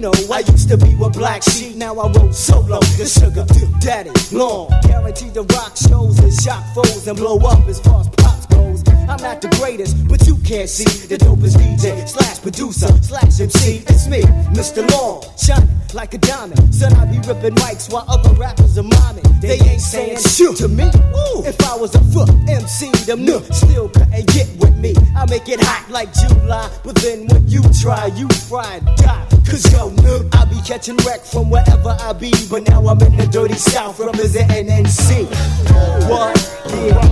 know, I used to be with Black Sheep, now I roll solo. The Sugar Daddy, long, guaranteed to rock shows and shock foes and blow up as far as pops goes. I'm not the greatest, but you can't see the dopest DJ slash producer slash MC. It's me, Mr. Long, shining like a diamond. Son, I be ripping mics while other rappers are miming. They ain't saying shit to me. Ooh. If I was a foot MC, them nooks still couldn't get with me. I make it hot like July, but then when you try, you fry and die. Cause yo, nook, I be catching wreck from wherever I be, but now I'm in the dirty South representing NC. What? Yeah.